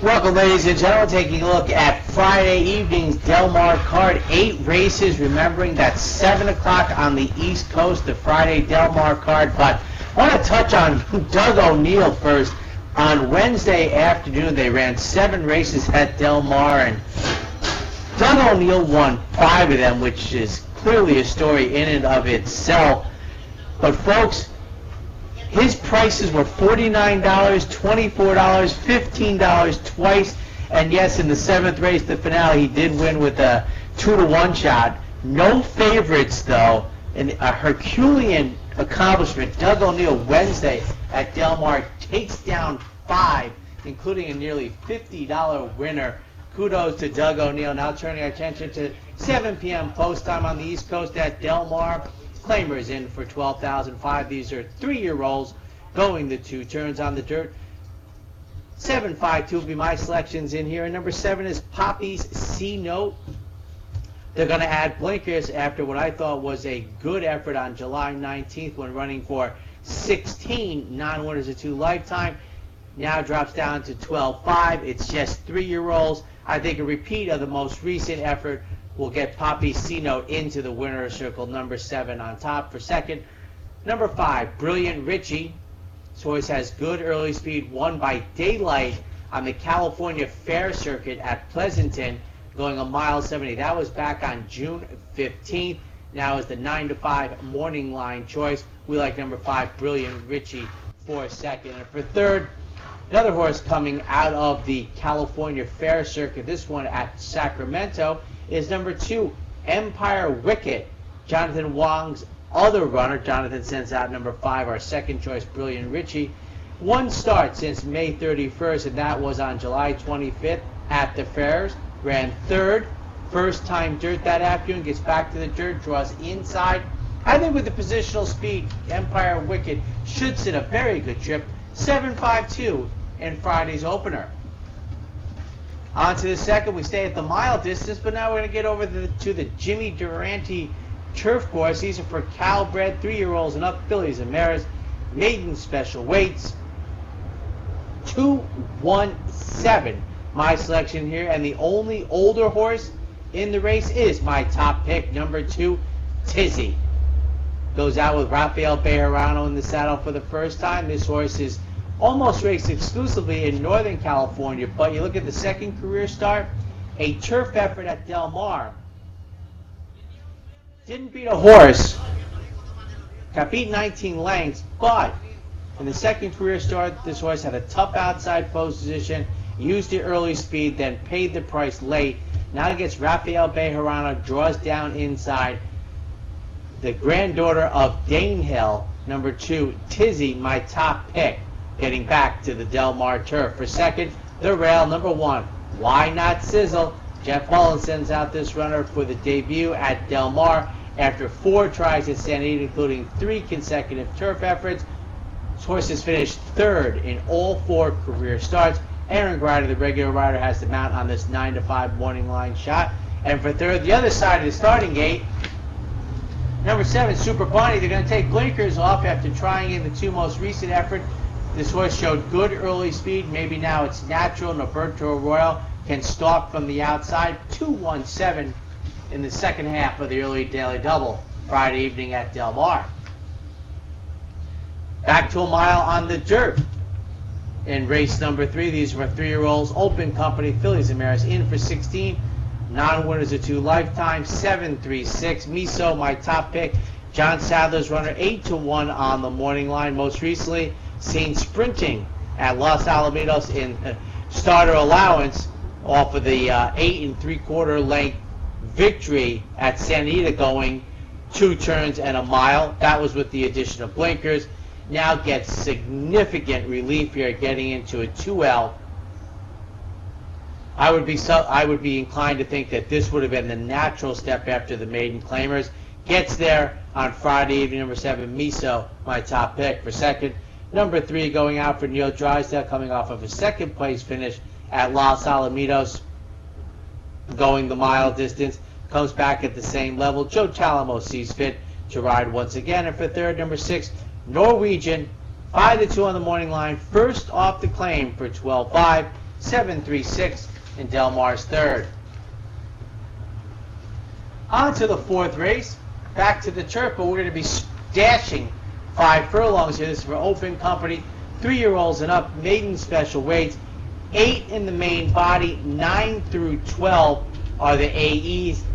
Welcome, ladies and gentlemen, taking a look at Friday evening's Del Mar card. 8 races, remembering that 7 o'clock on the East Coast, the Friday Del Mar card. But I want to touch on Doug O'Neill first. On Wednesday afternoon, they ran 7 races at Del Mar, and Doug O'Neill won 5 of them, which is clearly a story in and of itself. But, folks, his prices were $49, $24, $15 twice, and yes, in the 7th race, the finale, he did win with a 2-to-1 shot. No favorites, though, and a Herculean accomplishment. Doug O'Neill Wednesday at Del Mar takes down 5, including a nearly $50 winner. Kudos to Doug O'Neill. Now turning our attention to 7 p.m. post time on the East Coast at Del Mar. Claimers in for $12,005. These are 3-year-olds going the 2 turns on the dirt. 752 will be my selections in here. And number 7 is Poppy's C-Note. They're going to add blinkers after what I thought was a good effort on July 19th when running for 16 non-winners of 2 lifetime. Now drops down to 12.5. It's just 3-year-olds. I think a repeat of the most recent effort will get Poppy C-Note into the winner's circle. Number 7 on top for second. Number 5, Brilliant Richie. This horse has good early speed, won by daylight on the California Fair Circuit at Pleasanton, going a mile 70. That was back on June 15th. Now is the 9-to-5 morning line choice. We like number 5, Brilliant Richie, for second. And for third, another horse coming out of the California Fair Circuit, this one at Sacramento, is number 2, Empire Wicket. Jonathan Wong's other runner. Jonathan sends out number 5, our second choice, Brilliant Richie. 1 start since May 31st, and that was on July 25th at the Fairs. Ran 3rd, first time dirt that afternoon, gets back to the dirt, draws inside. I think with the positional speed, Empire Wicket should sit a very good trip. 7.52 in Friday's opener. On to the second. We stay at the mile distance, but now we're going to get over to the Jimmy Durante turf course. These are for Calbred, 3-year-olds and up, fillies and mares, maiden special weights. 2-1-7, my selection here, and the only older horse in the race is my top pick, number 2, Tizzy. Goes out with Rafael Bejarano in the saddle for the first time. This horse is almost raced exclusively in Northern California, but you look at the second career start, a turf effort at Del Mar. Didn't beat a horse, got beat 19 lengths, but in the second career start, this horse had a tough outside post position, used the early speed, then paid the price late. Now it gets Rafael Bejarano, draws down inside. The granddaughter of Danehill, number 2, Tizzy, my top pick, getting back to the Del Mar turf. For second, the rail, number 1, Why Not Sizzle. Jeff Mullen sends out this runner for the debut at Del Mar after 4 tries at Santa Anita, including 3 consecutive turf efforts. This horse has finished 3rd in all 4 career starts. Aaron Grider, the regular rider, has the mount on this 9-to-5 morning line shot. And for third, the other side of the starting gate, number 7, Super Bunny. They're going to take blinkers off after trying in the 2 most recent efforts. This horse showed good early speed. Maybe now it's natural. Noberto Royal can stalk from the outside. 2-1-7 in the second half of the early daily double Friday evening at Del Mar. Back to a mile on the dirt in race number 3. These were 3-year-olds, open company, fillies and mares in for 16. Non-winners of 2 lifetime. 7-3-6. Miso, my top pick. John Sadler's runner, 8-1 on the morning line. Most recently seen sprinting at Los Alamitos in starter allowance off of the 8 3/4 length victory at Santa Anita, going 2 turns and a mile. That was with the addition of blinkers. Now gets significant relief here, getting into a 2L. I would be inclined to think that this would have been the natural step after the maiden claimers. Gets there on Friday evening. Number 7, Miso, my top pick. For second, number 3, going out for Neil Drysdale, coming off of a second place finish at Los Alamitos, going the mile distance, comes back at the same level. Joe Talamo sees fit to ride once again. And for third, number 6, Norwegian, 5-2 on the morning line, first off the claim for 12.5. 7-3-6 in Del Mar's third. On to the fourth race. Back to the turf, but we're going to be dashing 5 furlongs here. This is for open company, 3-year-olds and up, maiden special weights. 8 in the main body, 9 through 12 are the AEs.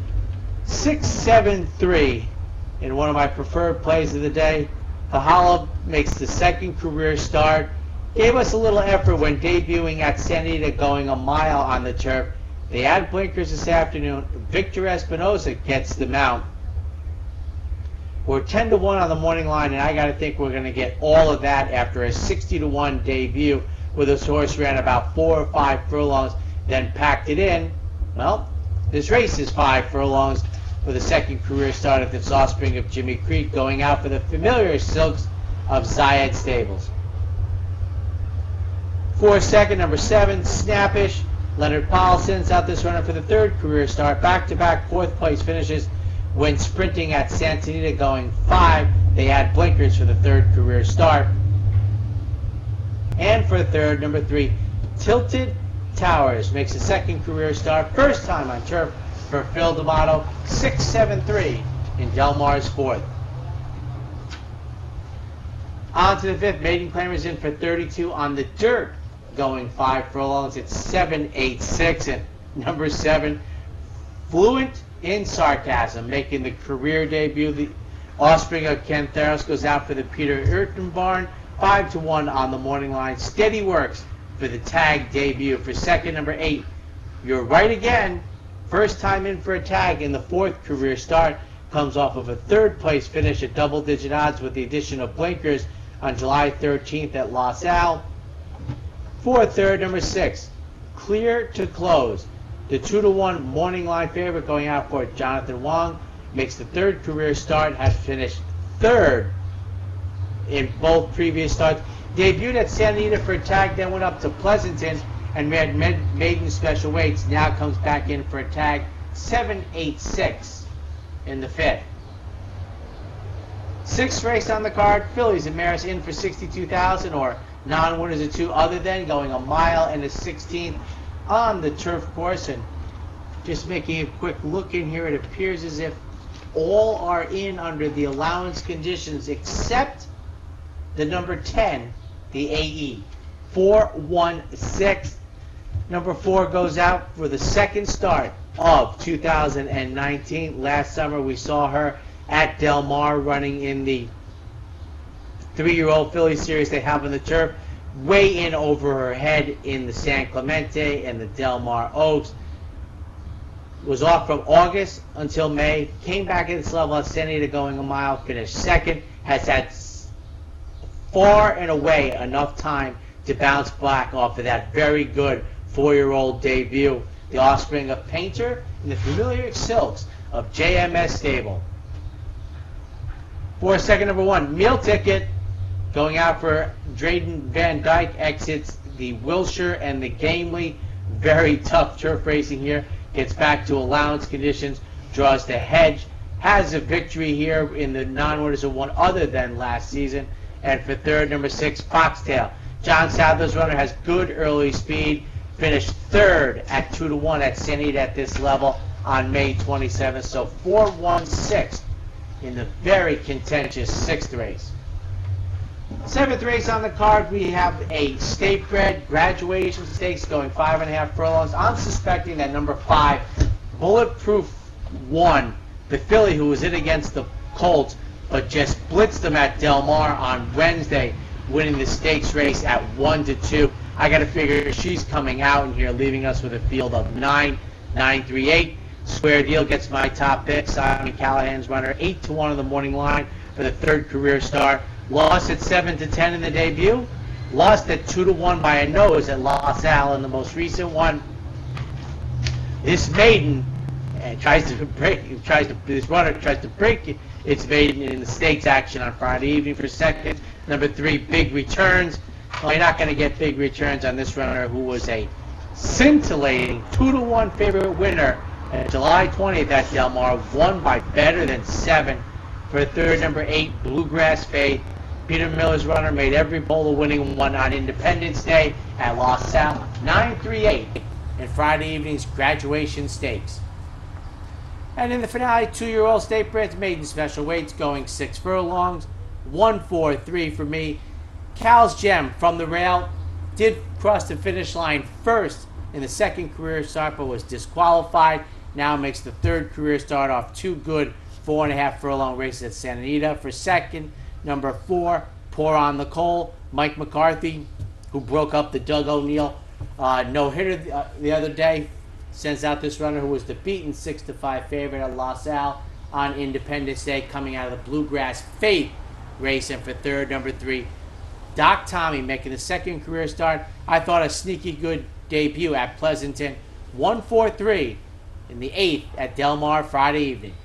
6-7-3 in one of my preferred plays of the day. Kahala makes the second career start. Gave us a little effort when debuting at Santa Anita, going a mile on the turf. They had blinkers this afternoon. Victor Espinosa gets the mount. We're 10-1 on the morning line, and I got to think we're going to get all of that after a 60-1 debut, where this horse ran about 4 or 5 furlongs, then packed it in. Well, this race is 5 furlongs for the second career start at this offspring of Jimmy Creek, going out for the familiar silks of Zayed Stables. For second, number 7, Snappish. Leonard Paulson's out this runner for the third career start. Back-to-back fourth place finishes when sprinting at Santa Anita, going 5. They had blinkers for the third career start. And for third, number 3, Tilted Towers makes a second career start. First time on turf for Phil D'Amato. 6-7-3 in Del Mar's fourth. On to the fifth. Maiden Claimers in for 32 on the dirt, going 5 furlongs. It's 7-8-6, and number 7, Fluent in Sarcasm, making the career debut. The offspring of Ken Theros goes out for the Peter Ayrton barn. 5-1 on the morning line. Steady works for the tag debut. For second, number 8, You're Right Again. First time in for a tag in the fourth career start. Comes off of a third place finish at double-digit odds with the addition of blinkers on July 13th at La Salle. For third, number 6, Clear to Close. The 2-1 morning line favorite going out for Jonathan Wong. Makes the third career start. Has finished third in both previous starts. Debuted at Santa Anita for a tag, then went up to Pleasanton and ran maiden special weights. Now comes back in for a tag. 7-8-6 in the fifth. Sixth race on the card. Fillies and Maris in for 62,000, or non-winners of 2 other than, going a mile and a 16th on the turf course. And just making a quick look in here, it appears as if all are in under the allowance conditions except the number 10, the AE. 4-1-6. Number 4 goes out for the second start of 2019. Last summer we saw her at Del Mar running in the 3-year-old filly series they have on the turf. Way in over her head in the San Clemente and the Del Mar Oaks. Was off from August until May. Came back at this level at Santa Anita, going a mile. Finished second. Has had far and away enough time to bounce back off of that very good 4-year-old debut. The offspring of Painter and the familiar silks of JMS Stable. For second, number 1, Meal Ticket. Going out for Drayden Van Dyke, exits the Wilshire and the Gamely. Very tough turf racing here. Gets back to allowance conditions. Draws the hedge. Has a victory here in the non-winners of 1 other than last season. And for third, number 6, Foxtail. John Sadler's runner has good early speed. Finished third at 2-1 at Santa Anita at this level on May 27th. So 4-1-6 in the very contentious 6th race. 7th race on the card, we have a state-bred graduation stakes going 5.5 furlongs. I'm suspecting that number 5, Bulletproof 1, the filly who was in against the Colts, but just blitzed them at Del Mar on Wednesday, winning the stakes race at 1-2. I got to figure she's coming out in here, leaving us with a field of 9, 9-3-8. Square Deal gets my top pick. Simon Callahan's runner, 8-1 on the morning line for the third career start. Lost at 7-10 in the debut. Lost at 2-1 by a nose at La Salle in the most recent one. This maiden this runner tries to break its maiden in the stakes action on Friday evening for second. Number 3, Big Returns. Well, you're not going to get big returns on this runner, who was a scintillating 2-1 favorite winner on July 20th at Del Mar, won by better than 7. For third, number 8, Bluegrass Faith. Peter Miller's runner made every bowler winning one on Independence Day at LaSalle. 938 in Friday evening's graduation stakes. And in the finale, 2-year-old State Breds maiden special weights going 6 furlongs. 1-4-3 for me. Cal's Gem from the rail did cross the finish line first in the second career start, but was disqualified. Now makes the third career start off 2 good 4.5 furlong races at Santa Anita. For second, number 4, Pour on the Coal. Mike McCarthy, who broke up the Doug O'Neill no-hitter the other day, sends out this runner who was the beaten 6-5 favorite at LaSalle on Independence Day, coming out of the Bluegrass Faith race. And for third, number 3, Doc Tommy, making the second career start. I thought a sneaky good debut at Pleasanton. 1-4-3 in the 8th at Del Mar Friday evening.